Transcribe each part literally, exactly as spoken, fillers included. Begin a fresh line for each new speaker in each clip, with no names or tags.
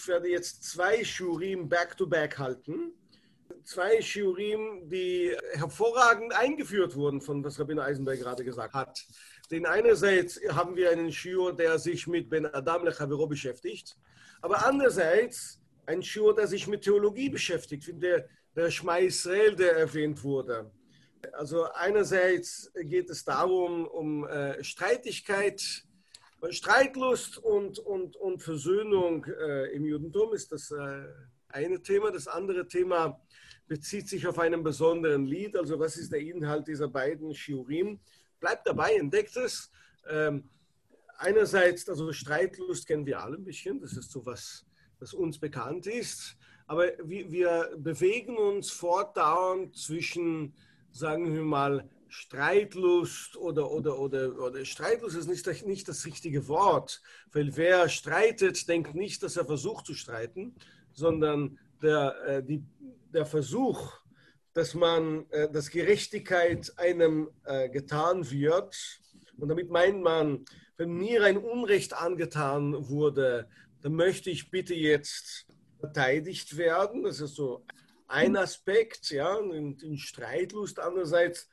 Ich werde jetzt zwei Shurim back-to-back halten. Zwei Shurim, die hervorragend eingeführt wurden, von was Rabbiner Eisenberg gerade gesagt hat. Denn einerseits haben wir einen Shiur, der sich mit Ben Adam Lechavero beschäftigt, aber andererseits ein Shiur, der sich mit Theologie beschäftigt, wie der, der Shema Israel, der erwähnt wurde. Also einerseits geht es darum, um äh, Streitigkeit, Streitlust und, und, und Versöhnung äh, im Judentum ist das äh, eine Thema. Das andere Thema bezieht sich auf einen besonderen Lied. Also was ist der Inhalt dieser beiden Shiurim? Bleibt dabei, entdeckt es. Ähm, einerseits, also Streitlust kennen wir alle ein bisschen. Das ist so was, das uns bekannt ist. Aber wir, wir bewegen uns fortdauernd zwischen, sagen wir mal, Streitlust oder, oder, oder, oder Streitlust ist nicht, nicht das richtige Wort, weil wer streitet, denkt nicht, dass er versucht zu streiten, sondern der, äh, die, der Versuch, dass man, äh, dass Gerechtigkeit einem äh, getan wird. Und damit meint man, wenn mir ein Unrecht angetan wurde, dann möchte ich bitte jetzt verteidigt werden. Das ist so ein Aspekt, ja, in, in Streitlust. Andererseits,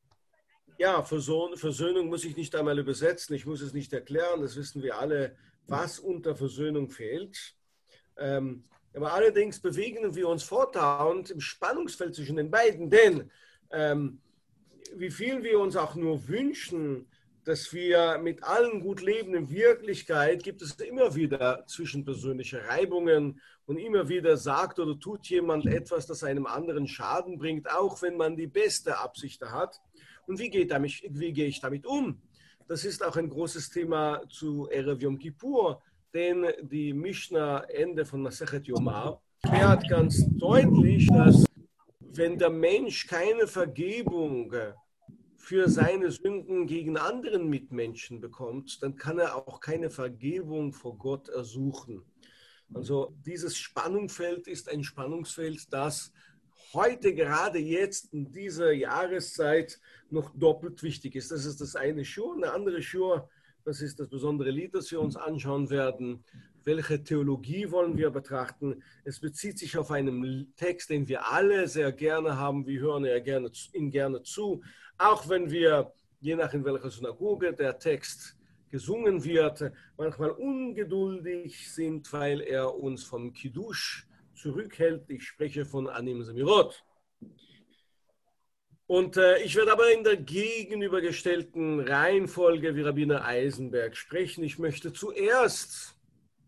ja, Versöhnung muss ich nicht einmal übersetzen, ich muss es nicht erklären, das wissen wir alle, was unter Versöhnung fehlt. Ähm, aber allerdings bewegen wir uns fortdauernd im Spannungsfeld zwischen den beiden, denn ähm, wie viel wir uns auch nur wünschen, dass wir mit allen gut leben, in Wirklichkeit gibt es immer wieder zwischenpersönliche Reibungen und immer wieder sagt oder tut jemand etwas, das einem anderen Schaden bringt, auch wenn man die beste Absicht hat. Und wie, geht damit, wie gehe ich damit um? Das ist auch ein großes Thema zu Erev Yom Kippur, denn die Mishnah Ende von Masechet Yomar erklärt ganz deutlich, dass wenn der Mensch keine Vergebung für seine Sünden gegen anderen Mitmenschen bekommt, dann kann er auch keine Vergebung vor Gott ersuchen. Also dieses Spannungsfeld ist ein Spannungsfeld, das heute, gerade jetzt in dieser Jahreszeit, noch doppelt wichtig ist. Das ist das eine Schur. Eine andere Schur, das ist das besondere Lied, das wir uns anschauen werden. Welche Theologie wollen wir betrachten? Es bezieht sich auf einen Text, den wir alle sehr gerne haben. Wir hören ja gerne, ihn gerne zu. Auch wenn wir, je nach in welcher Synagoge der Text gesungen wird, manchmal ungeduldig sind, weil er uns vom Kiddush zurückhält. Ich spreche von Anim Semirot. Und äh, ich werde aber in der gegenübergestellten Reihenfolge wie Rabbiner Eisenberg sprechen. Ich möchte zuerst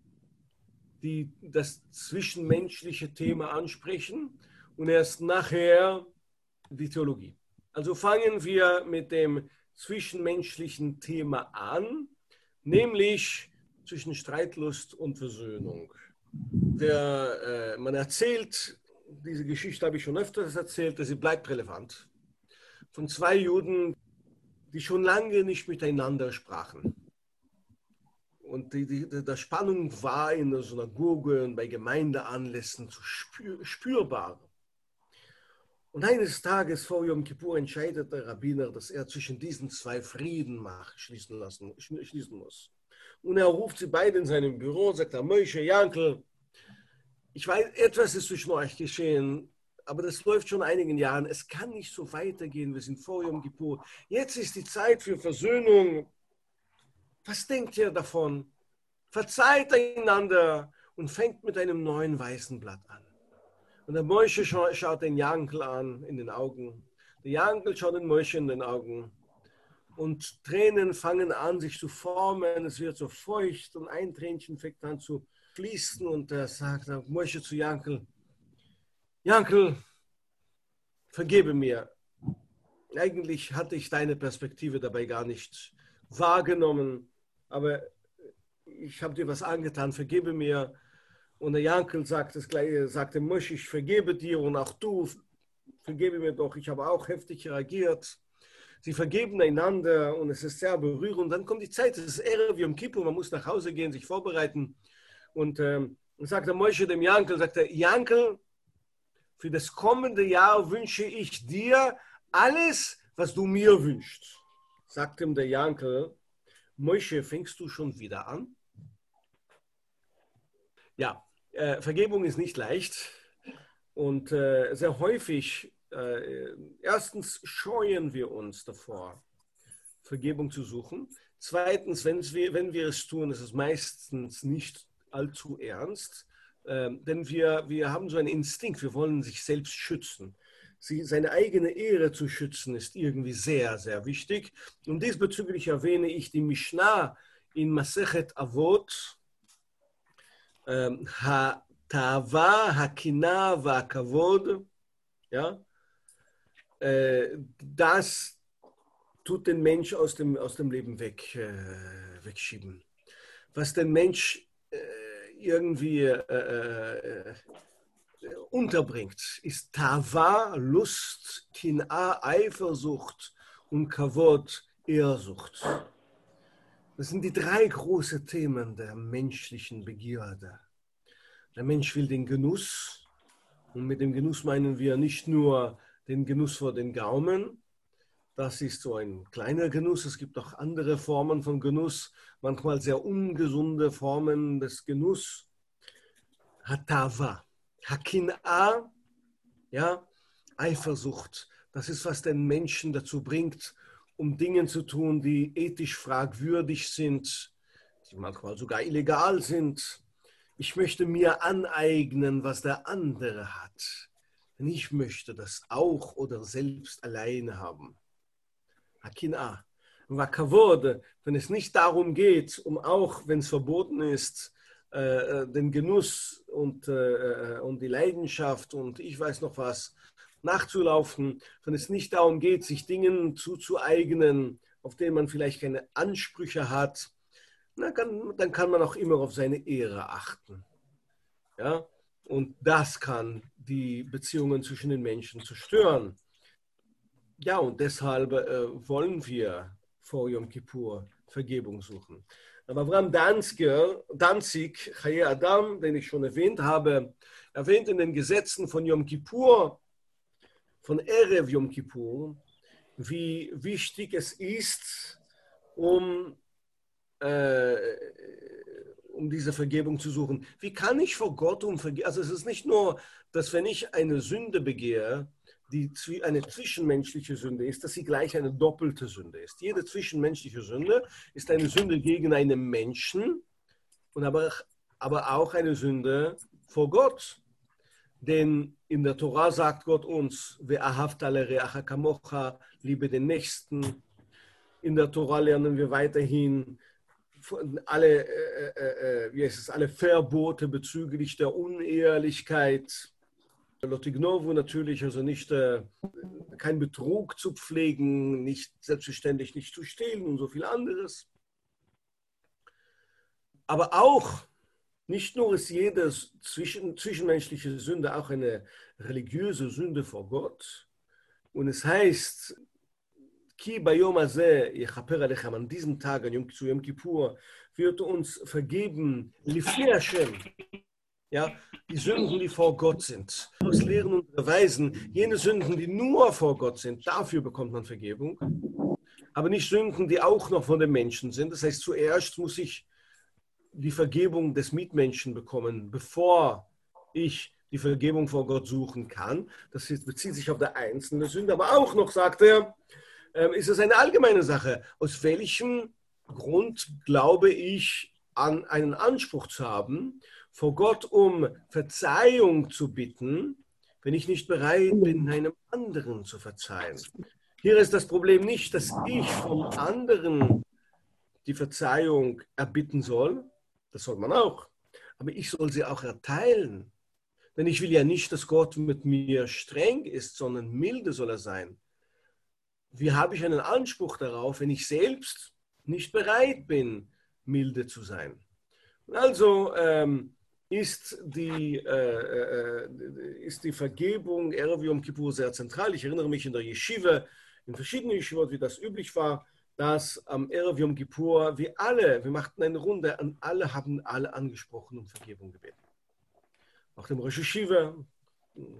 die, das zwischenmenschliche Thema ansprechen und erst nachher die Theologie. Also fangen wir mit dem zwischenmenschlichen Thema an, nämlich zwischen Streitlust und Versöhnung. Der, äh, man erzählt, diese Geschichte habe ich schon öfters erzählt, sie bleibt relevant, von zwei Juden, die schon lange nicht miteinander sprachen. Und die, die, die Spannung war in der Synagoge und bei Gemeindeanlässen so spür, spürbar. Und eines Tages vor Yom Kippur entscheidet der Rabbiner, dass er zwischen diesen zwei Frieden macht, schließen, lassen, schließen muss. Und er ruft sie beide in seinem Büro, sagt er, Moshe, Yankel, ich weiß, etwas ist zwischen euch geschehen, aber das läuft schon einigen Jahren. Es kann nicht so weitergehen, wir sind vor Yom Kippur. Jetzt ist die Zeit für Versöhnung. Was denkt ihr davon? Verzeiht einander und fängt mit einem neuen weißen Blatt an. Und der Moshe scha schaut den Yankel an in den Augen. Der Yankel schaut den Moshe in den Augen. Und Tränen fangen an, sich zu formen. Es wird so feucht und ein Tränchen fängt an zu fließen. Und er sagt Moshe zu Yankel, Yankel, vergebe mir. Eigentlich hatte ich deine Perspektive dabei gar nicht wahrgenommen, aber ich habe dir was angetan, vergebe mir. Und der Yankel sagt das Gleiche, sagte Moshe, ich vergebe dir und auch du, vergebe mir doch, ich habe auch heftig reagiert. Sie vergeben einander und es ist sehr berührend. Dann kommt die Zeit, es ist Erev Yom Kippur, man muss nach Hause gehen, sich vorbereiten. Und ähm, sagt der Moshe dem Yankel, sagt er, Yankel, für das kommende Jahr wünsche ich dir alles, was du mir wünschst. Sagt ihm der Yankel, Moshe, fängst du schon wieder an? Ja, Äh, Vergebung ist nicht leicht und äh, sehr häufig, äh, erstens scheuen wir uns davor, Vergebung zu suchen. Zweitens, wenn wir, wenn wir es tun, ist es meistens nicht allzu ernst, äh, denn wir, wir haben so einen Instinkt, wir wollen sich selbst schützen. Sie, seine eigene Ehre zu schützen, ist irgendwie sehr, sehr wichtig. Und diesbezüglich erwähne ich die Mishnah in Masechet Avot, ähm, Ha-Tava, Ha-Kina, Va-Kavod, ja, äh, das tut den Mensch aus dem, aus dem Leben weg, äh, wegschieben. Was den Mensch äh, irgendwie äh, äh, unterbringt, ist Tava, Lust, Kina, Eifersucht und Kavod, Ehrsucht. Das sind die drei großen Themen der menschlichen Begierde. Der Mensch will den Genuss, und mit dem Genuss meinen wir nicht nur den Genuss vor den Gaumen. Das ist so ein kleiner Genuss. Es gibt auch andere Formen von Genuss, manchmal sehr ungesunde Formen des Genuss. Hatava, Hakina, ja, Eifersucht. Das ist, was den Menschen dazu bringt, um Dinge zu tun, die ethisch fragwürdig sind, die manchmal sogar illegal sind. Ich möchte mir aneignen, was der andere hat. Denn ich möchte das auch oder selbst alleine haben. Hakina. Vakavod, wenn es nicht darum geht, um auch, wenn es verboten ist, äh, den Genuss und, äh, und die Leidenschaft und ich weiß noch was nachzulaufen, wenn es nicht darum geht, sich Dingen zuzueignen, auf denen man vielleicht keine Ansprüche hat, na, kann, dann kann man auch immer auf seine Ehre achten. Ja? Und das kann die Beziehungen zwischen den Menschen zerstören. Ja, und deshalb äh, wollen wir vor Yom Kippur Vergebung suchen. Aber Abraham Danziger, Danzig, Chaye Adam, den ich schon erwähnt habe, erwähnt in den Gesetzen von Yom Kippur, von Erev Yom Kippur, wie wichtig es ist, um, äh, um diese Vergebung zu suchen. Wie kann ich vor Gott um Vergebung? Also es ist nicht nur, dass wenn ich eine Sünde begehe, die eine zwischenmenschliche Sünde ist, dass sie gleich eine doppelte Sünde ist. Jede zwischenmenschliche Sünde ist eine Sünde gegen einen Menschen, und aber, aber auch eine Sünde vor Gott. Denn in der Tora sagt Gott uns, Ve'ahavta lereacha kamocha, liebe den Nächsten. In der Tora lernen wir weiterhin alle, äh, äh, wie heißt es, alle Verbote bezüglich der Unehrlichkeit. Lotignovo natürlich, also nicht, äh, kein Betrug zu pflegen, nicht selbstverständlich nicht zu stehlen und so viel anderes. Aber auch, nicht nur ist jede zwischen, zwischenmenschliche Sünde auch eine religiöse Sünde vor Gott. Und es heißt, Ki bayom hazeh yechaper alechem, an diesem Tag, an zu Yom Kippur, wird uns vergeben, lifnei Hashem. Ja, die Sünden, die vor Gott sind. Aus Lehren und Beweisen, jene Sünden, die nur vor Gott sind, dafür bekommt man Vergebung. Aber nicht Sünden, die auch noch von den Menschen sind. Das heißt, zuerst muss ich die Vergebung des Mitmenschen bekommen, bevor ich die Vergebung vor Gott suchen kann. Das bezieht sich auf die einzelne Sünde. Aber auch noch, sagt er, ist es eine allgemeine Sache. Aus welchem Grund glaube ich, an einen Anspruch zu haben, vor Gott um Verzeihung zu bitten, wenn ich nicht bereit bin, einem anderen zu verzeihen. Hier ist das Problem nicht, dass ich vom anderen die Verzeihung erbitten soll, das soll man auch, aber ich soll sie auch erteilen. Denn ich will ja nicht, dass Gott mit mir streng ist, sondern milde soll er sein. Wie habe ich einen Anspruch darauf, wenn ich selbst nicht bereit bin, milde zu sein? Also ähm, ist, die, äh, äh, ist die Vergebung Erev Yom Kippur sehr zentral. Ich erinnere mich in der Yeshiva, in verschiedenen Yeshivot, wie das üblich war, dass am Erev Yom Kippur wir alle, wir machten eine Runde, und alle haben alle angesprochen und Vergebung gebeten. Nach dem Rosh Hashiva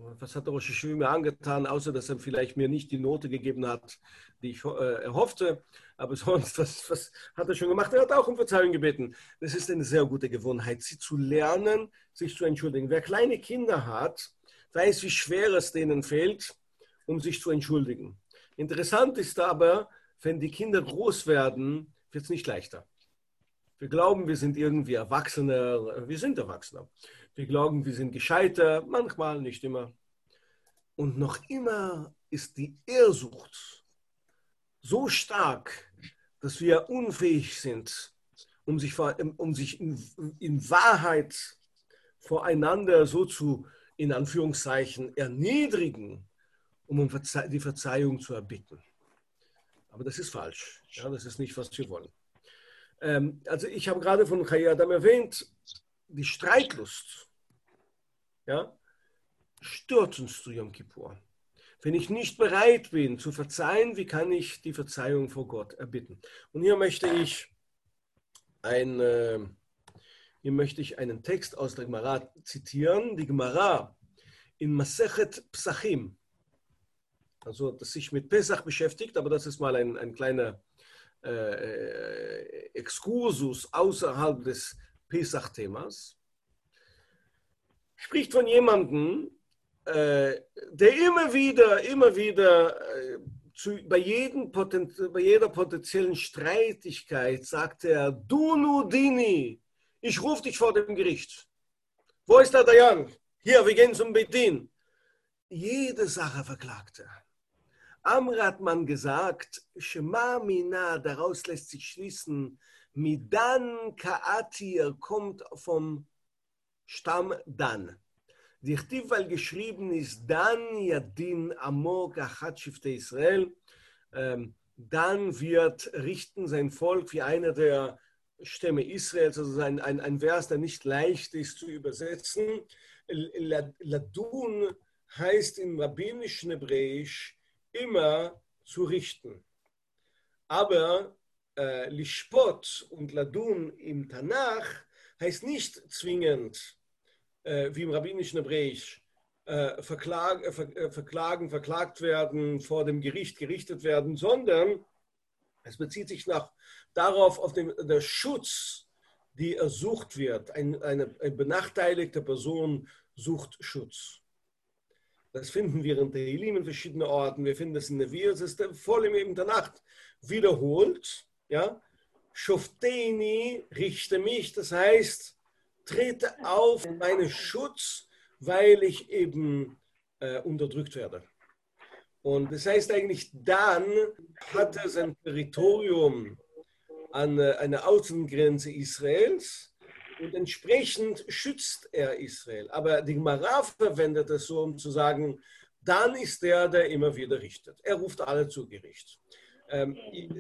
was hat der Rosh Hashiva mir angetan, außer dass er vielleicht mir nicht die Note gegeben hat, die ich äh, erhoffte. Aber sonst, was, was hat er schon gemacht? Er hat auch um Verzeihung gebeten. Das ist eine sehr gute Gewohnheit, sie zu lernen, sich zu entschuldigen. Wer kleine Kinder hat, weiß, wie schwer es denen fällt, um sich zu entschuldigen. Interessant ist aber, wenn die Kinder groß werden, wird es nicht leichter. Wir glauben, wir sind irgendwie Erwachsener. Wir sind Erwachsener. Wir glauben, wir sind gescheiter. Manchmal, nicht immer. Und noch immer ist die Ehrsucht so stark, dass wir unfähig sind, um sich, um sich in, in Wahrheit voreinander so zu, in Anführungszeichen, erniedrigen, um um die Verzeihung zu erbitten. Aber das ist falsch. Ja, das ist nicht, was wir wollen. Ähm, also ich habe gerade von Chayei Adam erwähnt, die Streitlust, ja, stört uns zu Yom Kippur. Wenn ich nicht bereit bin zu verzeihen, wie kann ich die Verzeihung vor Gott erbitten? Und hier möchte ich, ein, äh, hier möchte ich einen Text aus der Gemara zitieren. Die Gemara in Masechet Psachim, also das sich mit Pesach beschäftigt, aber das ist mal ein, ein kleiner äh, Exkursus außerhalb des Pesach-Themas, spricht von jemandem, äh, der immer wieder, immer wieder äh, zu, bei, jedem Poten, bei jeder potenziellen Streitigkeit sagt er, du nu dini, ich rufe dich vor dem Gericht. Wo ist der Dayan? Hier, wir gehen zum Beit Din. Jede Sache verklagt er. Amr hat man gesagt, Shema Mina, daraus lässt sich schließen, Midan Kaati, er kommt vom Stamm Dan. Dichtiv, weil geschrieben ist, Dan Yadin Amok Achat Shiftei Israel, Dan wird richten sein Volk wie einer der Stämme Israels, also ein, ein, ein Vers, der nicht leicht ist zu übersetzen. Ladun heißt im rabbinischen Hebräisch immer zu richten. Aber äh, Lishpot und Ladun im Tanach heißt nicht zwingend, äh, wie im rabbinischen Hebräisch, äh, verklag, äh, ver, äh, verklagen, verklagt werden, vor dem Gericht gerichtet werden, sondern es bezieht sich nach, darauf, auf den der Schutz, die ersucht wird. Ein, eine, eine benachteiligte Person sucht Schutz. Das finden wir in Tehillim in verschiedenen Orten. Wir finden das in Nevi'im. Es ist voll im der Nacht wiederholt. Ja? Shofteni, richte mich. Das heißt, trete auf meinen Schutz, weil ich eben äh, unterdrückt werde. Und das heißt eigentlich, dann hat er sein Territorium an eine Außengrenze Israels. Und entsprechend schützt er Israel. Aber die Gemara verwendet es so, um zu sagen, dann ist der, der immer wieder richtet. Er ruft alle zu Gericht. Ähm,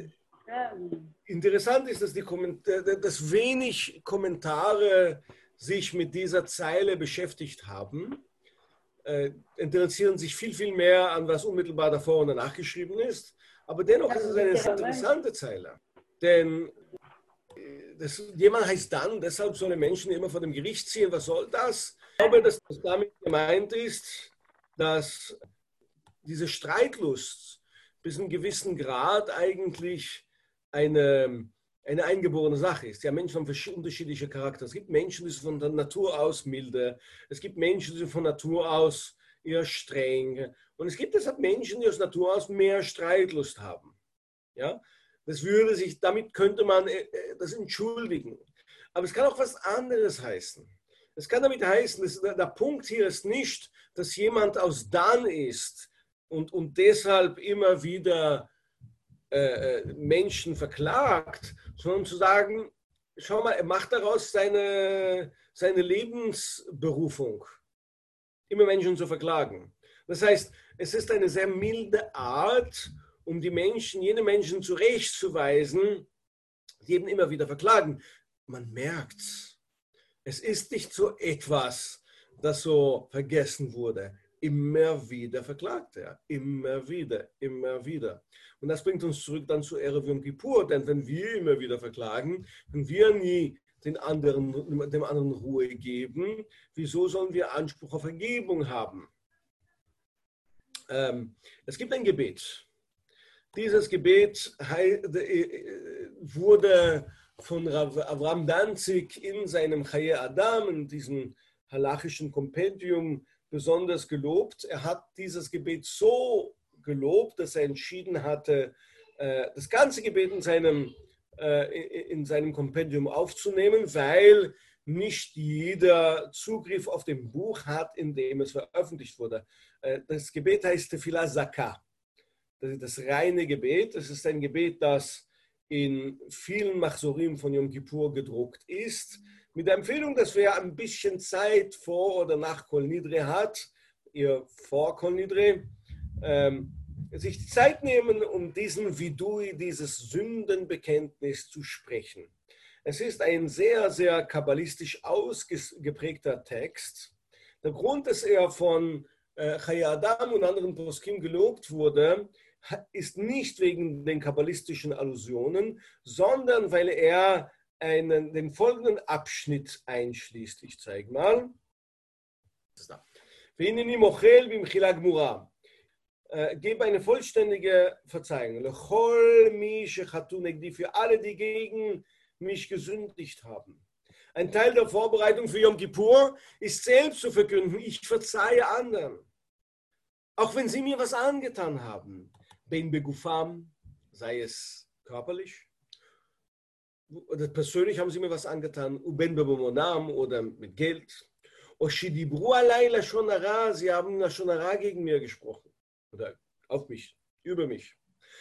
interessant ist, dass, die dass wenig Kommentare sich mit dieser Zeile beschäftigt haben. Äh, interessieren sich viel, viel mehr an, was unmittelbar davor und danach geschrieben ist. Aber dennoch ist es eine interessante Zeile. Denn Das, jemand heißt dann, deshalb sollen Menschen immer vor dem Gericht ziehen. Was soll das? Ich glaube, dass das damit gemeint ist, dass diese Streitlust bis zu einem gewissen Grad eigentlich eine, eine eingeborene Sache ist. Ja, Menschen haben unterschiedliche Charakter. Es gibt Menschen, die sind von der Natur aus milde. Es gibt Menschen, die sind von Natur aus eher streng. Und es gibt deshalb Menschen, die aus Natur aus mehr Streitlust haben. Ja? Das würde sich, damit könnte man das entschuldigen. Aber es kann auch was anderes heißen. Es kann damit heißen, dass der Punkt hier ist nicht, dass jemand aus Dan ist und, und deshalb immer wieder äh, Menschen verklagt, sondern zu sagen, schau mal, er macht daraus seine, seine Lebensberufung, immer Menschen zu verklagen. Das heißt, es ist eine sehr milde Art, um die Menschen, jene Menschen zurechtzuweisen, die eben immer wieder verklagen. Man merkt, es ist nicht so etwas, das so vergessen wurde. Immer wieder verklagt er. Immer wieder, immer wieder. Und das bringt uns zurück dann zu Erev Yom Kippur, denn wenn wir immer wieder verklagen, können wir nie den anderen, dem anderen Ruhe geben. Wieso sollen wir Anspruch auf Vergebung haben? Ähm, es gibt ein Gebet. Dieses Gebet wurde von Rav Avram Danzig in seinem Chaye Adam, in diesem halachischen Kompendium, besonders gelobt. Er hat dieses Gebet so gelobt, dass er entschieden hatte, das ganze Gebet in seinem, in seinem Kompendium aufzunehmen, weil nicht jeder Zugriff auf dem Buch hat, in dem es veröffentlicht wurde. Das Gebet heißt Tefillah Zakah. Das ist das reine Gebet. Das ist ein Gebet, das in vielen Machzorim von Yom Kippur gedruckt ist, mit der Empfehlung, dass wer ein bisschen Zeit vor oder nach Kol Nidre hat, ihr vor Kol Nidre, ähm, sich Zeit nehmen, um diesen Vidui, dieses Sündenbekenntnis zu sprechen. Es ist ein sehr, sehr kabbalistisch ausgeprägter Text. Der Grund, dass er von äh, Chaye Adam und anderen Poskim gelobt wurde, ist nicht wegen den kabbalistischen Allusionen, sondern weil er einen, den folgenden Abschnitt einschließt. Ich zeige mal. Äh, gebe eine vollständige Verzeihung. Für alle, die gegen mich gesündigt haben. Ein Teil der Vorbereitung für Yom Kippur ist selbst zu verkünden, ich verzeihe anderen. Auch wenn sie mir was angetan haben. Ben begufam, sei es körperlich, oder persönlich haben sie mir was angetan, ben bemonam oder mit Geld. Oshidibru alay lashon hara, sie haben lashon hara gegen mir gesprochen. Oder auf mich, über mich.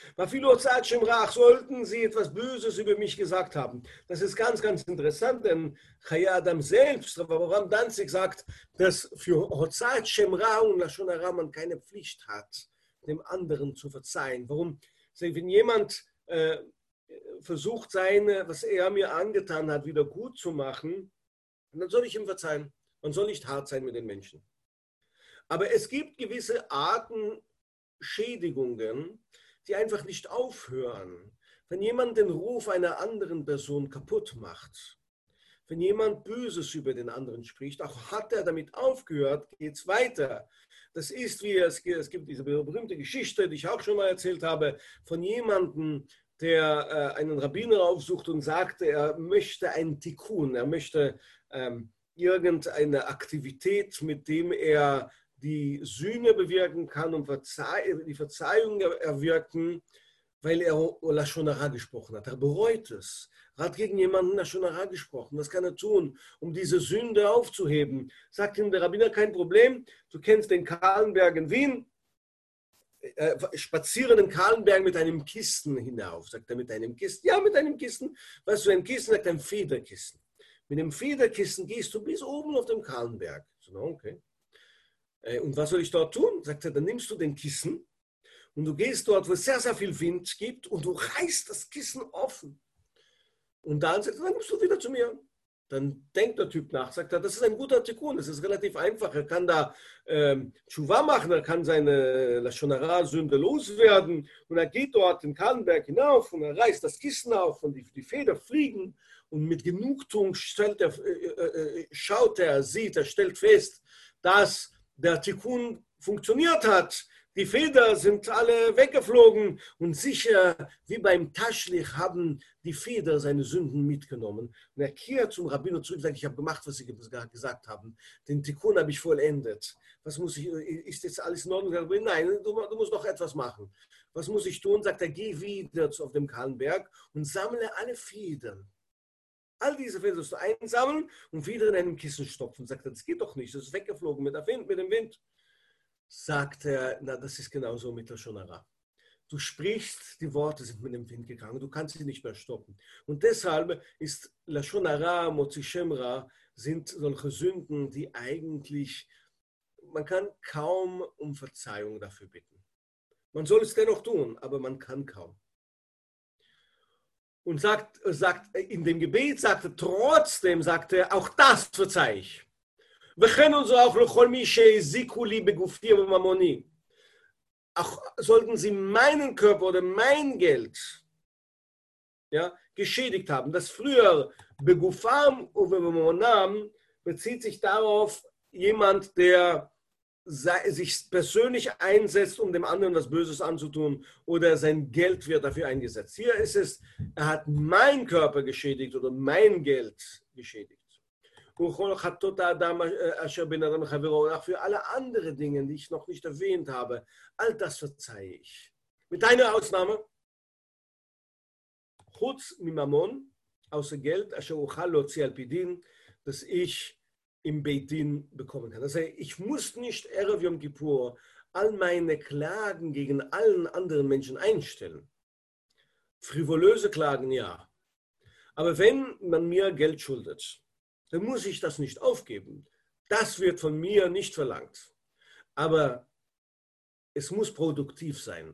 Sollten sie etwas Böses über mich gesagt haben. Das ist ganz, ganz interessant, denn Chaye Adam selbst, Rav Avram Danzig sagt, dass für Hozat Shem Ra und Lashon Hara man keine Pflicht hat, dem anderen zu verzeihen. Warum? Wenn jemand äh, versucht, seine, was er mir angetan hat, wieder gut zu machen, dann soll ich ihm verzeihen. Man soll nicht hart sein mit den Menschen. Aber es gibt gewisse Arten Schädigungen, die einfach nicht aufhören. Wenn jemand den Ruf einer anderen Person kaputt macht, wenn jemand Böses über den anderen spricht, auch hat er damit aufgehört, geht es weiter. Das ist wie, es, es gibt diese berühmte Geschichte, die ich auch schon mal erzählt habe, von jemandem, der äh, einen Rabbiner aufsucht und sagte, er möchte einen Tikkun, er möchte ähm, irgendeine Aktivität, mit dem er die Sühne bewirken kann und Verzeih die Verzeihung erwirken, weil er Lashon Hara gesprochen hat. Er bereut es. Er hat gegen jemanden Lashon Hara gesprochen. Was kann er tun, um diese Sünde aufzuheben? Sagt ihm der Rabbiner, kein Problem. Du kennst den Kahlenberg in Wien. Äh, spaziere den Kahlenberg mit einem Kissen hinauf. Sagt er, mit einem Kissen? Ja, mit einem Kissen. Weißt du, ein Kissen sagt ein Federkissen. Mit dem Federkissen gehst du bis oben auf dem Kahlenberg. So, okay. Und was soll ich dort tun? Sagt er, dann nimmst du den Kissen und du gehst dort, wo es sehr, sehr viel Wind gibt und du reißt das Kissen offen. Und dann sagt er, dann kommst du wieder zu mir. Dann denkt der Typ nach, sagt er, das ist ein guter Tikkun, das ist relativ einfach. Er kann da ähm, Tshuva machen, er kann seine Lashon Hara-Sünde loswerden und er geht dort den Kahlenberg hinauf und er reißt das Kissen auf und die, die Feder fliegen und mit Genugtuung stellt er, äh, äh, schaut er, sieht, er stellt fest, dass der Tikkun funktioniert hat. Die Feder sind alle weggeflogen und sicher, wie beim Taschlich, haben die Feder seine Sünden mitgenommen. Und er kehrt zum Rabbiner zurück und sagt, ich habe gemacht, was Sie gesagt haben. Den Tikkun habe ich vollendet. Was muss ich, ist jetzt alles in Ordnung? Nein, du, du musst noch etwas machen. Was muss ich tun? Sagt er, geh wieder auf den Kahlenberg und sammle alle Federn. All diese Federn sollst du einsammeln und wieder in einem Kissen stopfen. Sagt er, das geht doch nicht, das ist weggeflogen mit, der Wind, mit dem Wind. Sagt er, na, das ist genauso mit Lashon Hara. Du sprichst, die Worte sind mit dem Wind gegangen, du kannst sie nicht mehr stoppen. Und deshalb ist Lashon Hara, Motzi Shem Ra, sind solche Sünden, die eigentlich, man kann kaum um Verzeihung dafür bitten. Man soll es dennoch tun, aber man kann kaum. Und sagt, sagt in dem Gebet, sagte trotzdem, sagte auch das verzeihe ich. Auch sollten sie meinen Körper oder mein Geld, ja, geschädigt haben. Das früher Begufam und Bemonam bezieht sich darauf, jemand, der sich persönlich einsetzt, um dem anderen was Böses anzutun, oder sein Geld wird dafür eingesetzt. Hier ist es, er hat meinen Körper geschädigt oder mein Geld geschädigt. Und auch für alle anderen Dinge, die ich noch nicht erwähnt habe, all das verzeihe ich. Mit einer Ausnahme, Chutz mimamon, außer Geld, das ich im Beit Din bekommen kann. Das heißt, ich muss nicht Erev Yom Kippur all meine Klagen gegen allen anderen Menschen einstellen. Frivolöse Klagen, ja. Aber wenn man mir Geld schuldet, dann muss ich das nicht aufgeben. Das wird von mir nicht verlangt. Aber es muss produktiv sein.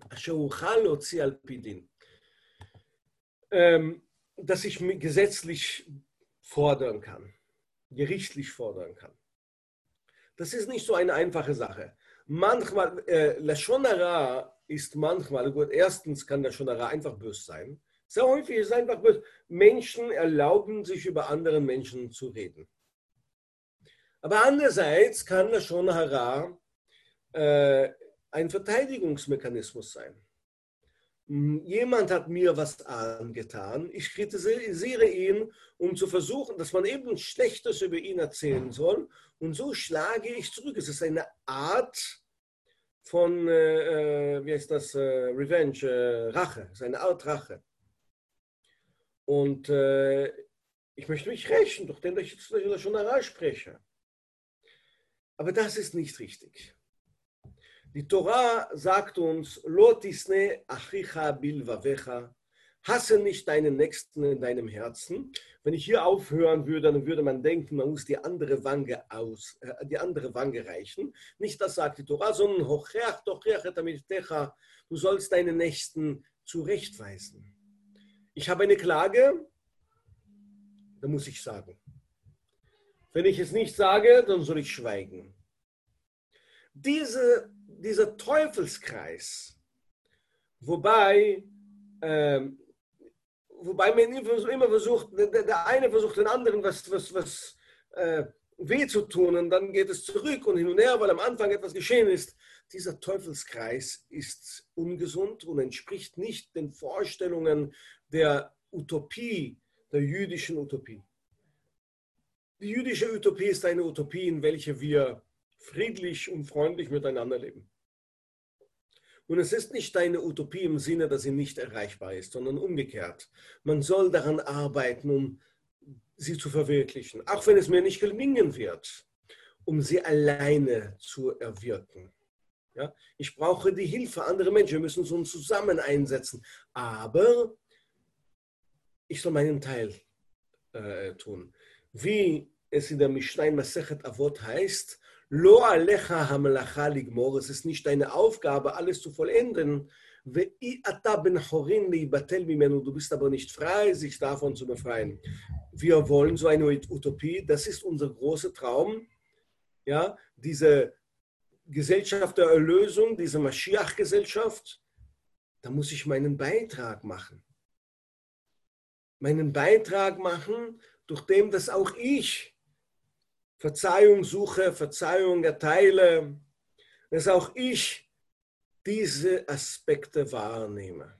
Ähm, dass ich gesetzlich fordern kann, gerichtlich fordern kann. Das ist nicht so eine einfache Sache. Manchmal, äh, Lashon Hara ist manchmal, gut, erstens kann Lashon Hara einfach böse sein. Sehr häufig ist es einfach böse. Menschen erlauben sich über andere Menschen zu reden. Aber andererseits kann Lashon Hara äh, ein Verteidigungsmechanismus sein. Jemand hat mir was angetan, ich kritisiere ihn, um zu versuchen, dass man eben Schlechtes über ihn erzählen soll, und so schlage ich zurück. Es ist eine Art von, äh, wie heißt das, äh, Revenge, äh, Rache, es ist eine Art Rache. Und äh, ich möchte mich rächen, durch den ich jetzt schon spreche. Aber das ist nicht richtig. Die Torah sagt uns, Lo tisne achicha bilvavecha, hasse nicht deinen Nächsten in deinem Herzen. Wenn ich hier aufhören würde, dann würde man denken, man muss die andere Wange aus, äh, die andere Wange reichen. Nicht das sagt die Torah, sondern hocheach docheach et amitecha, du sollst deinen Nächsten zurechtweisen. Ich habe eine Klage, dann muss ich sagen. Wenn ich es nicht sage, dann soll ich schweigen. Diese Dieser Teufelskreis, wobei, ähm, wobei man immer versucht, der, der eine versucht den anderen was, was, was äh, weh zu tun, und dann geht es zurück und hin und her, weil am Anfang etwas geschehen ist. Dieser Teufelskreis ist ungesund und entspricht nicht den Vorstellungen der Utopie, der jüdischen Utopie. Die jüdische Utopie ist eine Utopie, in welcher wir friedlich und freundlich miteinander leben. Und es ist nicht eine Utopie im Sinne, dass sie nicht erreichbar ist, sondern umgekehrt. Man soll daran arbeiten, um sie zu verwirklichen, auch wenn es mir nicht gelingen wird, um sie alleine zu erwirken. Ja? Ich brauche die Hilfe anderer Menschen, wir müssen uns zusammen einsetzen, aber ich soll meinen Teil äh, tun. Wie es in der Mishnah in Masechet Avot heißt, Lo alecha hamelacha ligmor, es ist nicht deine Aufgabe, alles zu vollenden. Ve'i ata ben chorin leibatel mimenu, du bist aber nicht frei, sich davon zu befreien. Wir wollen so eine Utopie, das ist unser großer Traum, ja, diese Gesellschaft der Erlösung, diese Mashiach-Gesellschaft. Da muss ich meinen Beitrag machen. Meinen Beitrag machen, durch den, dass auch ich Verzeihung suche, Verzeihung erteile, dass auch ich diese Aspekte wahrnehme.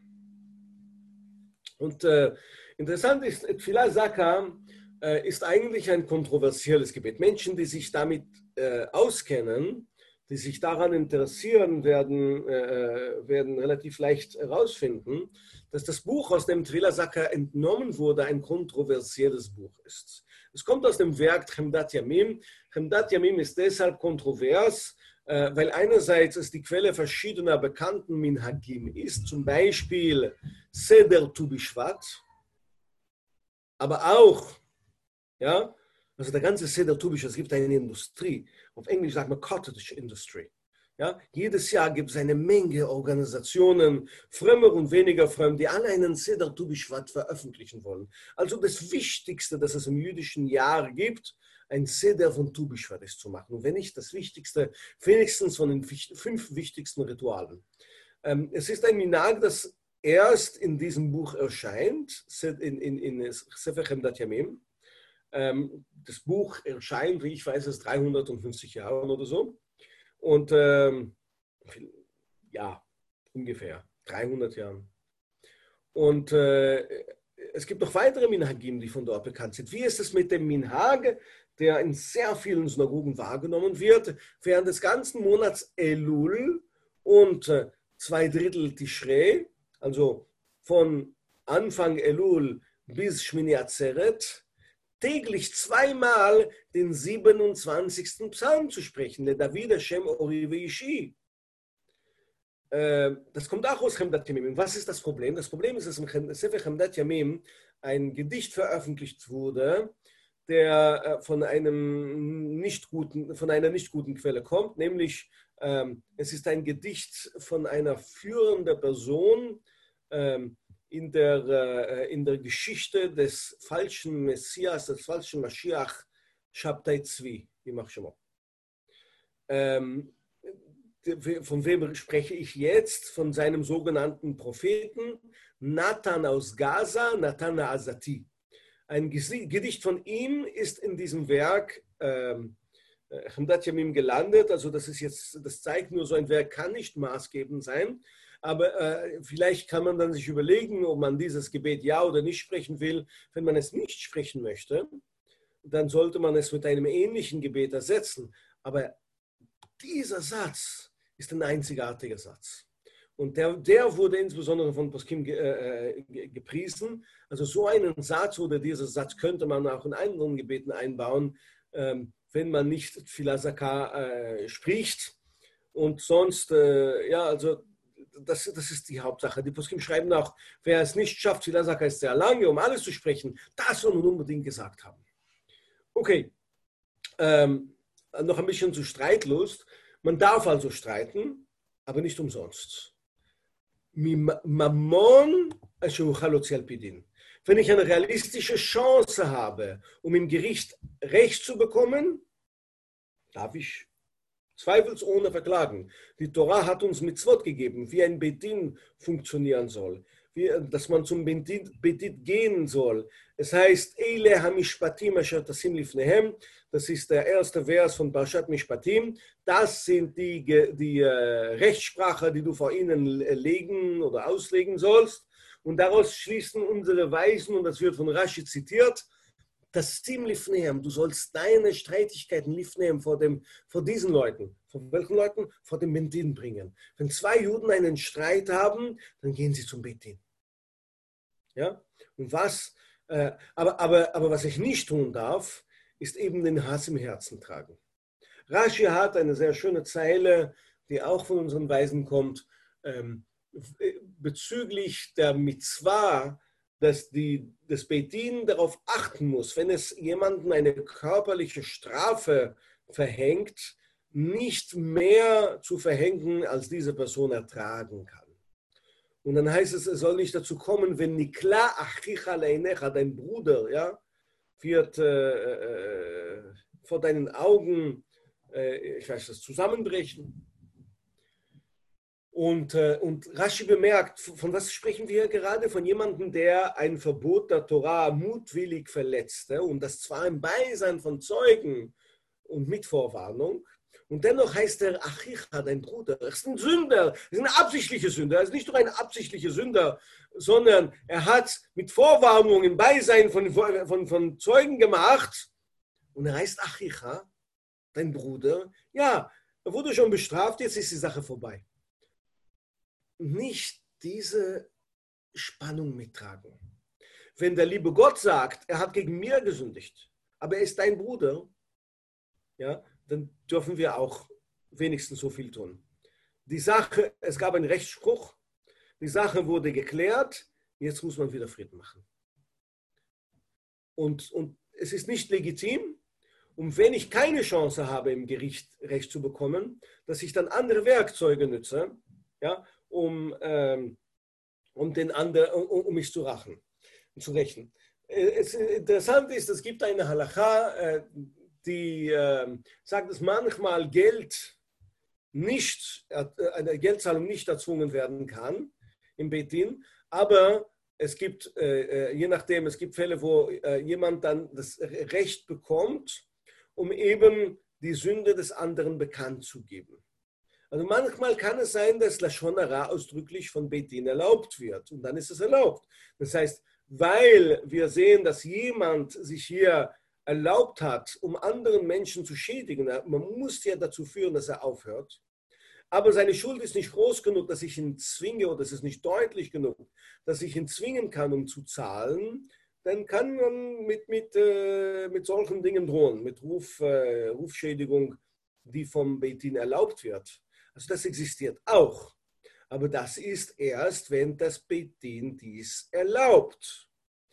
Und äh, interessant ist, Tfilah Zaka äh, ist eigentlich ein kontroversielles Gebet. Menschen, die sich damit äh, auskennen, die sich daran interessieren, werden, äh, werden relativ leicht herausfinden, dass das Buch, aus dem Tfilah Zaka entnommen wurde, ein kontroversielles Buch ist. Es kommt aus dem Werk Chemdat Yamim. Chemdat Yamim ist deshalb kontrovers, äh, weil einerseits es die Quelle verschiedener bekannten Minhagim ist, zum Beispiel Seder Tu Bishvat, aber auch, ja, also der ganze Seder Tu Bishvat, es gibt eine Industrie, auf Englisch sagt man Cottage Industry. Ja, jedes Jahr gibt es eine Menge Organisationen, frömmer und weniger frömm, die alle einen Seder Tu Bishvat veröffentlichen wollen. Also das Wichtigste, das es im jüdischen Jahr gibt, ein Seder von Tu Bishvat ist zu machen. Und wenn nicht das Wichtigste, wenigstens von den fünf wichtigsten Ritualen. Ähm, es ist ein Minhag, das erst in diesem Buch erscheint, in, in, in Sefer Chemdat Yamim. Ähm, das Buch erscheint, wie ich weiß, es dreihundertfünfzig Jahren oder so. Und ähm, ja, ungefähr dreihundert Jahren. Und äh, es gibt noch weitere Minhagim, die von dort bekannt sind. Wie ist es mit dem Minhag, der in sehr vielen Synagogen wahrgenommen wird, während des ganzen Monats Elul und äh, zwei Drittel Tishrei, also von Anfang Elul bis Shmini Atzeret, täglich zweimal den siebenundzwanzigsten Psalm zu sprechen, der David Hashem Ori Veishi. Das kommt auch aus Chemdat Yamim. Was ist das Problem? Das Problem ist, dass im Sefer Chemdat Yamim ein Gedicht veröffentlicht wurde, der von, einem nicht guten, von einer nicht guten Quelle kommt, nämlich ähm, es ist ein Gedicht von einer führenden Person ähm, in, der, äh, in der Geschichte des falschen Messias, des falschen Mashiach, Shabtai Tzvi, ähm, von wem spreche ich jetzt? Von seinem sogenannten Propheten Nathan aus Gaza, Nathan Azati. Ein Gedicht von ihm ist in diesem Werk ähm, Chemdat Yamim gelandet. Also das ist jetzt, das zeigt nur, so ein Werk kann nicht maßgebend sein. Aber äh, vielleicht kann man dann sich überlegen, ob man dieses Gebet ja oder nicht sprechen will. Wenn man es nicht sprechen möchte, dann sollte man es mit einem ähnlichen Gebet ersetzen. Aber dieser Satz ist ein einzigartiger Satz. Und der, der wurde insbesondere von Poskim ge, äh, gepriesen. Also so einen Satz oder dieser Satz könnte man auch in anderen Gebeten einbauen, ähm, wenn man nicht Tfilah Zakah äh, spricht. Und sonst, äh, ja, also das, das ist die Hauptsache. Die Poskim schreiben auch, wer es nicht schafft, Tfilah Zakah ist sehr lange, um alles zu sprechen. Das soll man unbedingt gesagt haben. Okay, ähm, noch ein bisschen zu Streitlust. Man darf also streiten, aber nicht umsonst. Mammon, wenn ich eine realistische Chance habe, um im Gericht Recht zu bekommen, darf ich zweifelsohne verklagen. Die Torah hat uns Mitzvot gegeben, wie ein Betin funktionieren soll, wie, dass man zum Betit, Betit gehen soll. Es heißt, Eile HaMishpatim asher tasim lifnehem, das ist der erste Vers von Parshat Mishpatim. Das sind die, die äh, Rechtssprache, die du vor ihnen legen oder auslegen sollst. Und daraus schließen unsere Weisen, und das wird von Rashi zitiert, tasim lifnehem, du sollst deine Streitigkeiten lifnehem vor, dem, vor diesen Leuten. Vor welchen Leuten? Vor dem Betin bringen. Wenn zwei Juden einen Streit haben, dann gehen sie zum Betin. Ja? Und was, äh, aber, aber, aber was ich nicht tun darf, ist eben den Hass im Herzen tragen. Rashi hat eine sehr schöne Zeile, die auch von unseren Weisen kommt, ähm, bezüglich der Mitzvah, dass die, das Betin darauf achten muss, wenn es jemandem eine körperliche Strafe verhängt, nicht mehr zu verhängen, als diese Person ertragen kann. Und dann heißt es, es soll nicht dazu kommen, wenn Nikla achicha leinecha, dein Bruder, ja, wird äh, äh, vor deinen Augen, äh, ich weiß das, zusammenbrechen. Und, äh, und Rashi bemerkt, von was sprechen wir gerade? Von jemandem, der ein Verbot der Torah mutwillig verletzte, und das zwar im Beisein von Zeugen und mit Vorwarnung. Und dennoch heißt er Achicha, dein Bruder. Er ist ein Sünder, er ist eine absichtliche Sünder. Er ist nicht nur ein absichtlicher Sünder, sondern er hat mit Vorwarnung im Beisein von, von, von Zeugen gemacht. Und er heißt Achicha, dein Bruder. Ja, er wurde schon bestraft, jetzt ist die Sache vorbei. Nicht diese Spannung mittragen. Wenn der liebe Gott sagt, er hat gegen mir gesündigt, aber er ist dein Bruder, ja, dann dürfen wir auch wenigstens so viel tun. Die Sache, es gab einen Rechtsspruch, die Sache wurde geklärt, jetzt muss man wieder Frieden machen. Und, und es ist nicht legitim, und wenn ich keine Chance habe, im Gericht Recht zu bekommen, dass ich dann andere Werkzeuge nütze, ja, um, ähm, um, den anderen, um, um mich zu rachen, zu rächen. Es, interessant ist, es gibt eine Halacha, äh, die äh, sagt, dass manchmal Geld nicht, äh, eine Geldzahlung nicht erzwungen werden kann im Betin, aber es gibt, äh, je nachdem, es gibt Fälle, wo äh, jemand dann das Recht bekommt, um eben die Sünde des anderen bekannt zu geben. Also manchmal kann es sein, dass Lashon Hara ausdrücklich von Beit Din erlaubt wird. Und dann ist es erlaubt. Das heißt, weil wir sehen, dass jemand sich hier erlaubt hat, um anderen Menschen zu schädigen, man muss ja dazu führen, dass er aufhört. Aber seine Schuld ist nicht groß genug, dass ich ihn zwinge, oder es ist nicht deutlich genug, dass ich ihn zwingen kann, um zu zahlen. Dann kann man mit, mit, äh, mit solchen Dingen drohen, mit Ruf, äh, Rufschädigung, die vom Beit Din erlaubt wird. Also das existiert auch. Aber das ist erst, wenn das Beit Din dies erlaubt.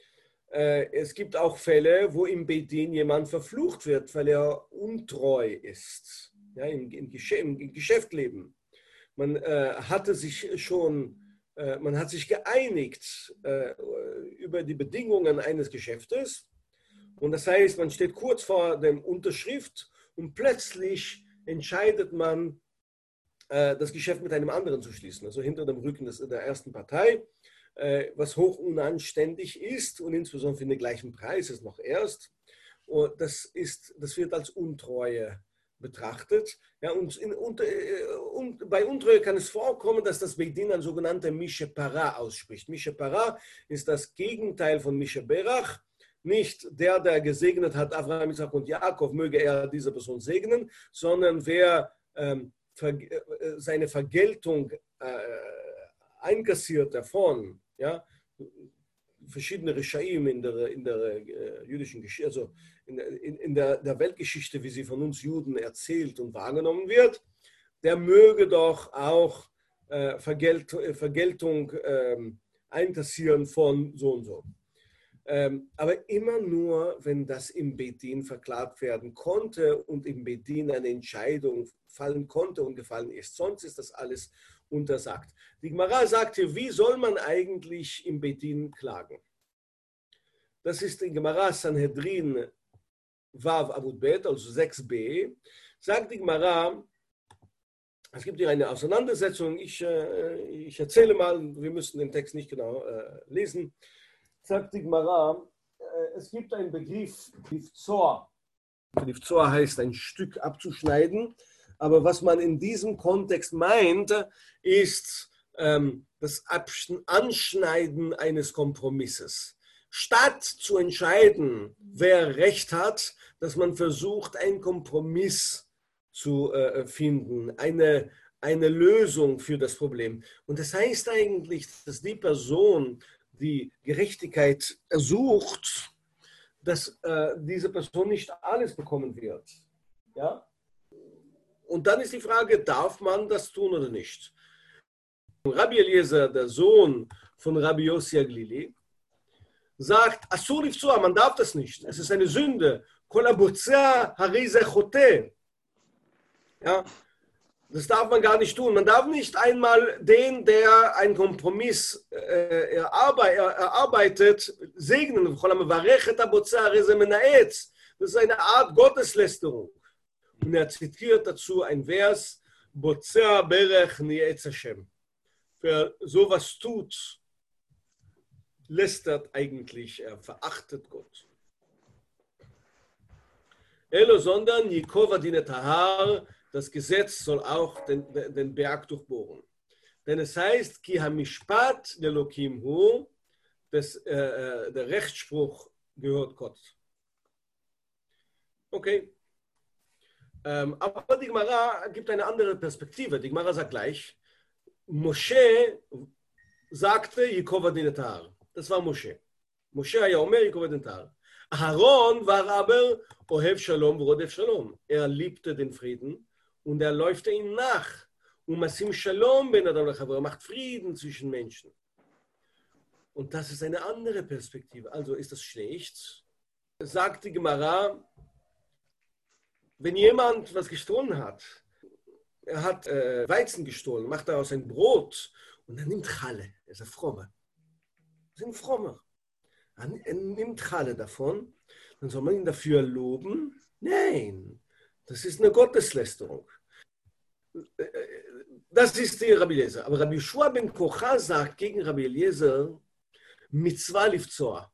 Äh, es gibt auch Fälle, wo im Beit Din jemand verflucht wird, weil er untreu ist, ja, im, im, Geschäft, im Geschäftsleben. Man äh, hatte sich schon, äh, man hat sich geeinigt äh, über die Bedingungen eines Geschäftes. Und das heißt, man steht kurz vor der Unterschrift und plötzlich entscheidet man, äh, das Geschäft mit einem anderen zu schließen, also hinter dem Rücken des, der ersten Partei, äh, was hoch unanständig ist und insbesondere für den gleichen Preis ist noch erst. Und das, ist, das wird als Untreue betrachtet. Ja, und, in, und, äh, und bei Untreue kann es vorkommen, dass das Beit Din ein sogenannter Mishe Para ausspricht. Mishe Para ist das Gegenteil von Mishe Berach. Nicht der, der gesegnet hat, Abraham, Isaac und Jakob, möge er diese Person segnen, sondern wer ähm, ver, äh, seine Vergeltung äh, einkassiert davon, ja, verschiedene Rishaim in der, in der äh, jüdischen Geschichte, also in, in, in der, der Weltgeschichte, wie sie von uns Juden erzählt und wahrgenommen wird, der möge doch auch äh, Vergelt, Vergeltung ähm, einkassieren von so und so. Ähm, aber immer nur, wenn das im Beit Din verklagt werden konnte und im Beit Din eine Entscheidung fallen konnte und gefallen ist. Sonst ist das alles untersagt. Die Gemara sagt hier, wie soll man eigentlich im Beit Din klagen? Das ist in Gemara Sanhedrin Vav Amud Bet, also sechs b, sagt die Gemara, es gibt hier eine Auseinandersetzung, ich, äh, ich erzähle mal, wir müssen den Text nicht genau äh, lesen, sagt die Gemara, äh, es gibt einen Begriff, Livzor. Livzor heißt ein Stück abzuschneiden, aber was man in diesem Kontext meint, ist ähm, das Anschneiden eines Kompromisses. Statt zu entscheiden, wer Recht hat, dass man versucht, einen Kompromiss zu äh, finden, eine, eine Lösung für das Problem. Und das heißt eigentlich, dass die Person, die Gerechtigkeit ersucht, dass äh, diese Person nicht alles bekommen wird. Ja? Und dann ist die Frage, darf man das tun oder nicht? Rabbi Eliezer, der Sohn von Rabbi Yossi Aglili, sagt, Asur Livzor, man darf das nicht. Es ist eine Sünde. Kol habotzea harei ze choteh. Ja, das darf man gar nicht tun. Man darf nicht einmal den, der einen Kompromiss äh, erarbeitet, segnen. Das ist eine Art Gotteslästerung. Und er zitiert dazu ein Vers, Botzea berech ni'etz Hashem. Wer sowas tut, lästert eigentlich, er verachtet Gott. Elo, sondern Yikov adin tahar, das Gesetz soll auch den, den Berg durchbohren. Denn es heißt, Ki hamishpat lelokim hu, das, äh, der Rechtsspruch gehört Gott. Okay. Ähm, aber die Gemara gibt eine andere Perspektive. Die Gemara sagt gleich, Moshe sagte, Yikov adin tahar. Das war Moshe. Moshe היה אומר, ייקוב הדין טהר. Aaron war aber Ohev Shalom v'rodef Shalom. Er liebte den Frieden und er läufte ihm nach. Und Masim Shalom ben Adam lechavro. Er macht Frieden zwischen Menschen. Und das ist eine andere Perspektive. Also ist das schlecht? Sagt die Gemara, wenn jemand was gestohlen hat, er hat äh, Weizen gestohlen, macht daraus ein Brot und er nimmt Challe. Er ist ein Frommer. Er ist ein Frommer. Er nimmt Challe davon, dann soll man ihn dafür loben? Nein, das ist eine Gotteslästerung. Das ist die Rabbi Eliezer. Aber Rabbi Yehoshua ben Kocha sagt gegen Rabbi Eliezer, Mitzvah Livzor.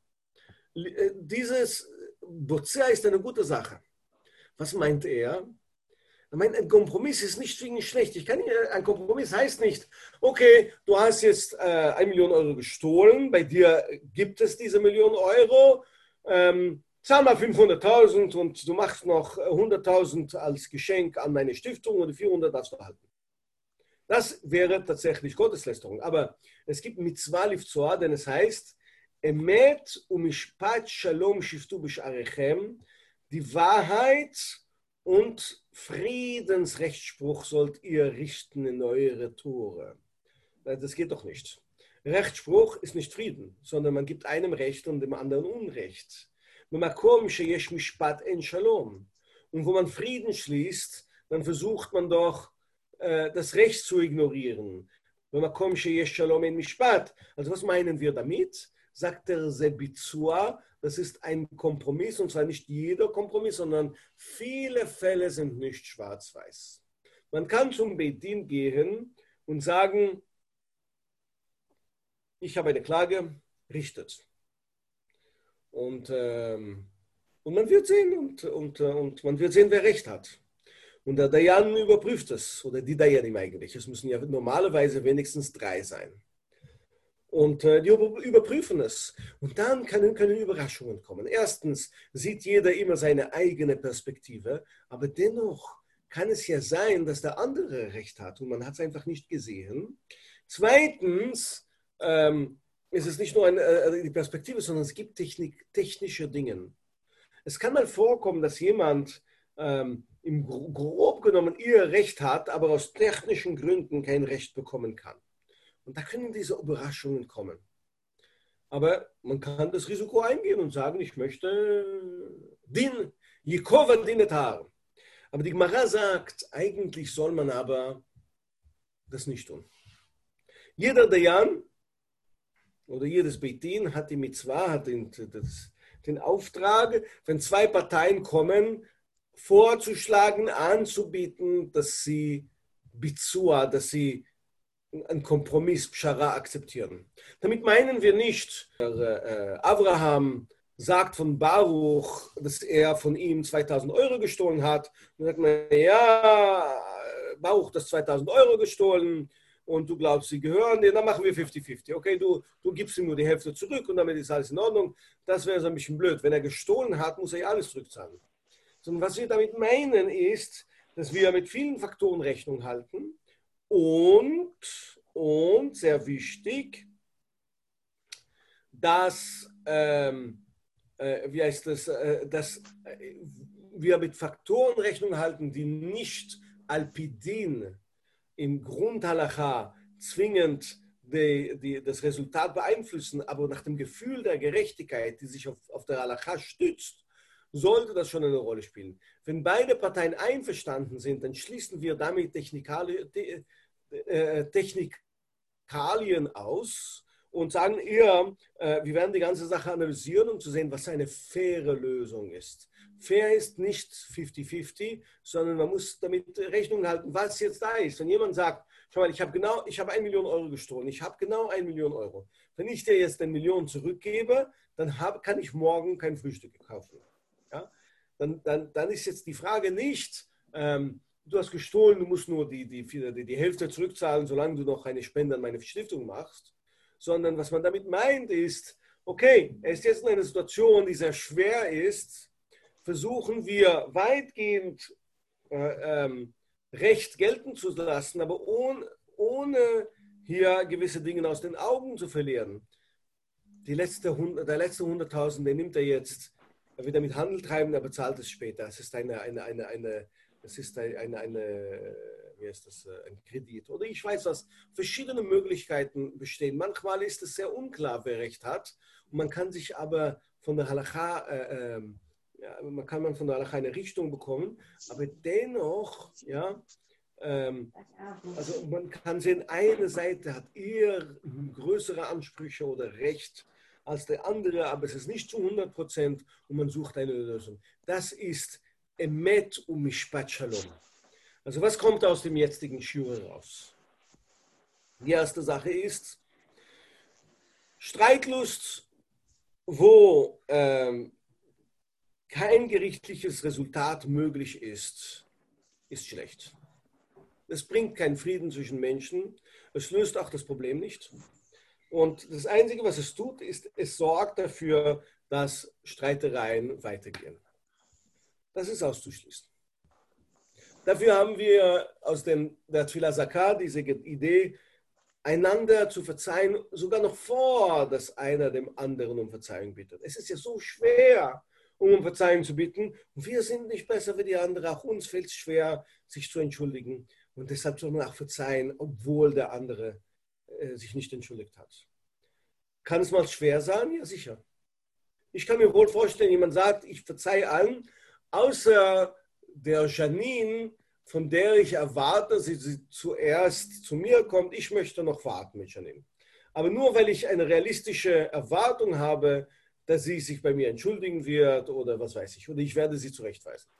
Dieses Botzea ist eine gute Sache. Was meint er? Ich meine, ein Kompromiss ist nicht zwingend schlecht. Ich kann, ein Kompromiss heißt nicht, okay, du hast jetzt äh, eine Million Euro gestohlen, bei dir gibt es diese Million Euro, ähm, zahl mal fünfhunderttausend und du machst noch hunderttausend als Geschenk an meine Stiftung und vierhundert darfst du halten. Das wäre tatsächlich Gotteslästerung. Aber es gibt Mitzvah Livzoah, denn es heißt, Emet umishpat shalom shiftu b'sharechem, die Wahrheit und Friedensrechtsspruch sollt ihr richten in eure Tore. Das geht doch nicht. Rechtsspruch ist nicht Frieden, sondern man gibt einem Recht und dem anderen Unrecht. Und wo man Frieden schließt, dann versucht man doch, das Recht zu ignorieren. Also was meinen wir damit? Sagt der Sebizua, das ist ein Kompromiss, und zwar nicht jeder Kompromiss, sondern viele Fälle sind nicht schwarz-weiß. Man kann zum Beit Din gehen und sagen, ich habe eine Klage, richtet. Und, ähm, und man wird sehen, und, und, und man wird sehen, wer Recht hat. Und der Dayan überprüft es, oder die Dayanim eigentlich. Es müssen ja normalerweise wenigstens drei sein. Und äh, die überprüfen es. Und dann können, können Überraschungen kommen. Erstens sieht jeder immer seine eigene Perspektive, aber dennoch kann es ja sein, dass der andere Recht hat und man hat es einfach nicht gesehen. Zweitens ähm, ist es nicht nur eine, äh, die Perspektive, sondern es gibt Technik, technische Dinge. Es kann mal vorkommen, dass jemand ähm, im grob genommen ihr Recht hat, aber aus technischen Gründen kein Recht bekommen kann. Und da können diese Überraschungen kommen. Aber man kann das Risiko eingehen und sagen, ich möchte din, Jekova dinetar. Aber die Gemara sagt, eigentlich soll man aber das nicht tun. Jeder Dayan oder jedes Beit Din hat die Mitzvah, hat den, das, den Auftrag, wenn zwei Parteien kommen, vorzuschlagen, anzubieten, dass sie Bizua, dass sie einen Kompromiss, Pshara, akzeptieren. Damit meinen wir nicht, äh, Abraham sagt von Baruch, dass er von ihm zweitausend Euro gestohlen hat. Und dann sagt man, ja, Baruch, das zweitausend Euro gestohlen und du glaubst, sie gehören dir, dann machen wir fünfzig fünfzig. Okay, du, du gibst ihm nur die Hälfte zurück und damit ist alles in Ordnung. Das wäre so ein bisschen blöd. Wenn er gestohlen hat, muss er ja alles zurückzahlen. Sondern was wir damit meinen ist, dass wir mit vielen Faktoren Rechnung halten und, und sehr wichtig, dass, ähm, äh, wie heißt das, äh, dass äh, wir mit Faktoren Rechnung halten, die nicht Alpidin im Grundhalacha zwingend die, die, das Resultat beeinflussen, aber nach dem Gefühl der Gerechtigkeit, die sich auf, auf der Halacha stützt, sollte das schon eine Rolle spielen. Wenn beide Parteien einverstanden sind, dann schließen wir damit Technikali- te, äh, Technikalien aus und sagen eher, äh, wir werden die ganze Sache analysieren, um zu sehen, was eine faire Lösung ist. Fair ist nicht fünfzig fünfzig, sondern man muss damit Rechnung halten, was jetzt da ist. Wenn jemand sagt, schau mal, ich habe genau, ich habe eine Million Euro gestohlen, ich habe genau eine Million Euro. Wenn ich dir jetzt eine Million zurückgebe, dann hab, kann ich morgen kein Frühstück kaufen. Ja? Dann, dann, dann ist jetzt die Frage nicht, ähm, du hast gestohlen, du musst nur die, die, die, die Hälfte zurückzahlen, solange du noch eine Spende an meine Stiftung machst, sondern was man damit meint ist, okay, er ist jetzt in einer Situation, die sehr schwer ist, versuchen wir weitgehend äh, ähm, Recht gelten zu lassen, aber ohne, ohne hier gewisse Dinge aus den Augen zu verlieren. Die letzte, der letzte hunderttausend, den nimmt er jetzt, er wird damit Handel treiben, er bezahlt es später. Es ist eine, eine, eine, eine, es ist eine, eine, eine wie heißt das, ein Kredit. Oder ich weiß was, verschiedene Möglichkeiten bestehen. Manchmal ist es sehr unklar, wer Recht hat. Und man kann sich aber von der Halacha, äh, äh, ja, man kann man von der Halacha eine Richtung bekommen, aber dennoch, ja, ähm, also man kann sehen, eine Seite hat eher größere Ansprüche oder Recht als der andere, aber es ist nicht zu hundert Prozent und man sucht eine Lösung. Das ist Emet und Mishpat Shalom. Also was kommt aus dem jetzigen Shiur raus? Die erste Sache ist Streitlust, wo ähm, kein gerichtliches Resultat möglich ist, ist schlecht. Es bringt keinen Frieden zwischen Menschen. Es löst auch das Problem nicht. Und das Einzige, was es tut, ist, es sorgt dafür, dass Streitereien weitergehen. Das ist auszuschließen. Dafür haben wir aus dem, der Tfilah Zakah diese Idee, einander zu verzeihen, sogar noch vor, dass einer dem anderen um Verzeihung bittet. Es ist ja so schwer, um um Verzeihung zu bitten. Und wir sind nicht besser wie die anderen. Auch uns fällt es schwer, sich zu entschuldigen. Und deshalb soll man auch verzeihen, obwohl der andere äh, sich nicht entschuldigt hat. Kann es mal schwer sein? Ja, sicher. Ich kann mir wohl vorstellen, jemand sagt, ich verzeihe allen, außer der Janine, von der ich erwarte, dass sie zuerst zu mir kommt. Ich möchte noch warten mit Janine. Aber nur weil ich eine realistische Erwartung habe, dass sie sich bei mir entschuldigen wird oder was weiß ich. Oder ich werde sie zurechtweisen.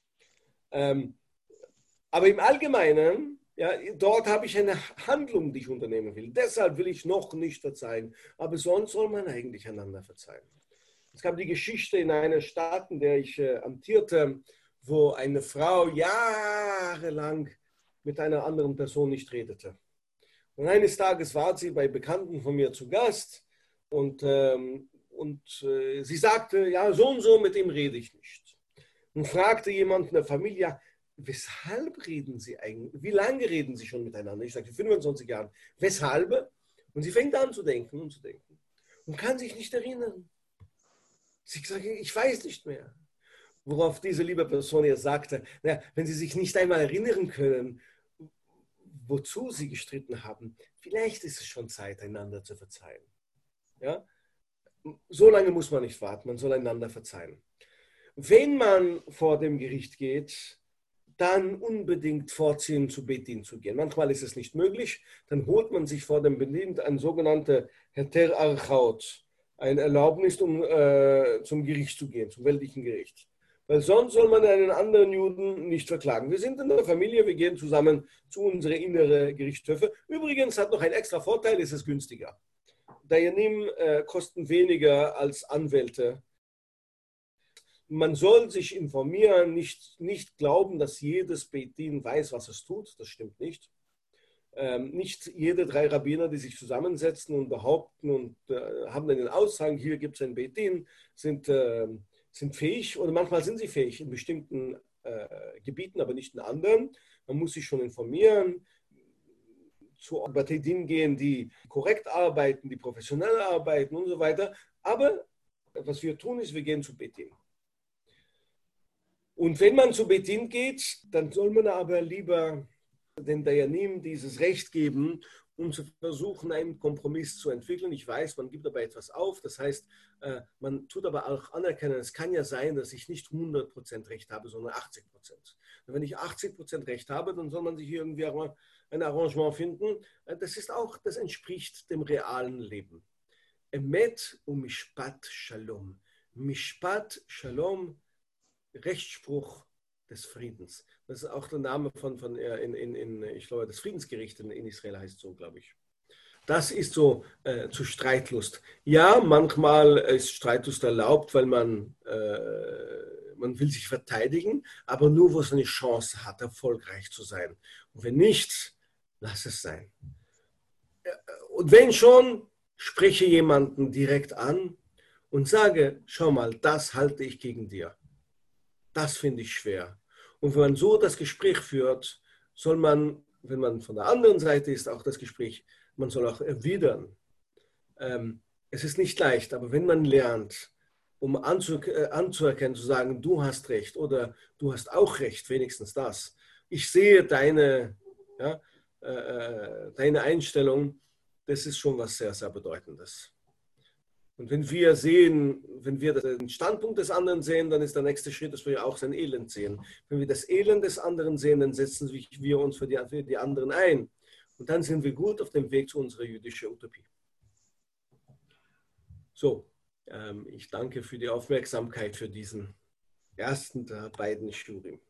Ähm, aber im Allgemeinen, ja, dort habe ich eine Handlung, die ich unternehmen will. Deshalb will ich noch nicht verzeihen. Aber sonst soll man eigentlich einander verzeihen. Es gab die Geschichte in einer Stadt, in der ich äh, amtierte, wo eine Frau jahrelang mit einer anderen Person nicht redete. Und eines Tages war sie bei Bekannten von mir zu Gast und, ähm, und äh, sie sagte, ja, so und so, mit dem rede ich nicht. Und fragte jemand in der Familie, weshalb reden Sie eigentlich, wie lange reden Sie schon miteinander? Ich sagte, fünfundzwanzig Jahren. Weshalb? Und sie fängt an zu denken und zu denken und kann sich nicht erinnern. Sie sagt, ich weiß nicht mehr. Worauf diese liebe Person ihr sagte, na, wenn Sie sich nicht einmal erinnern können, wozu Sie gestritten haben, vielleicht ist es schon Zeit, einander zu verzeihen. Ja? So lange muss man nicht warten, man soll einander verzeihen. Wenn man vor dem Gericht geht, dann unbedingt vorziehen, zu Beit Din zu gehen. Manchmal ist es nicht möglich, dann holt man sich vor dem Beit Din ein sogenannter Heter Archaot, ein Erlaubnis, um äh, zum Gericht zu gehen, zum weltlichen Gericht. Weil sonst soll man einen anderen Juden nicht verklagen. Wir sind in der Familie, wir gehen zusammen zu unseren inneren Gerichtshöfe. Übrigens hat noch ein extra Vorteil, es ist günstiger. Dayanim äh, kosten weniger als Anwälte. Man soll sich informieren, nicht, nicht glauben, dass jedes Beit Din weiß, was es tut. Das stimmt nicht. Ähm, nicht jede drei Rabbiner, die sich zusammensetzen und behaupten und äh, haben einen Aushang, hier gibt es ein Beit Din, sind, äh, sind fähig oder manchmal sind sie fähig in bestimmten äh, Gebieten, aber nicht in anderen. Man muss sich schon informieren, zu Beit Din gehen, die korrekt arbeiten, die professionell arbeiten und so weiter. Aber was wir tun, ist, wir gehen zu Beit Din. Und wenn man zu Beit Din geht, dann soll man aber lieber den Dayanim dieses Recht geben, um zu versuchen, einen Kompromiss zu entwickeln. Ich weiß, man gibt aber etwas auf. Das heißt, man tut aber auch anerkennen, es kann ja sein, dass ich nicht hundert Prozent Recht habe, sondern achtzig Prozent. Und wenn ich achtzig Prozent Recht habe, dann soll man sich irgendwie ein Arrangement finden. Das ist auch, das entspricht dem realen Leben. Emet und Mishpat Shalom. Mishpat Shalom, Rechtsspruch des Friedens. Das ist auch der Name von, von in, in, in, ich glaube, das Friedensgericht in, in Israel heißt so, glaube ich. Das ist so äh, zu Streitlust. Ja, manchmal ist Streitlust erlaubt, weil man, äh, man will sich verteidigen, aber nur, wo es eine Chance hat, erfolgreich zu sein. Und wenn nicht, lass es sein. Und wenn schon, spreche jemanden direkt an und sage, schau mal, das halte ich gegen dir. Das finde ich schwer. Und wenn man so das Gespräch führt, soll man, wenn man von der anderen Seite ist, auch das Gespräch, man soll auch erwidern. Ähm, es ist nicht leicht, aber wenn man lernt, um anzu, äh, anzuerkennen, zu sagen, du hast recht oder du hast auch recht, wenigstens das. Ich sehe deine, ja, äh, deine Einstellung, das ist schon was sehr, sehr Bedeutendes. Und wenn wir sehen, wenn wir den Standpunkt des anderen sehen, dann ist der nächste Schritt, dass wir auch sein Elend sehen. Wenn wir das Elend des anderen sehen, dann setzen wir uns für die, für die anderen ein. Und dann sind wir gut auf dem Weg zu unserer jüdischen Utopie. So, ähm, ich danke für die Aufmerksamkeit für diesen ersten der beiden Shurim.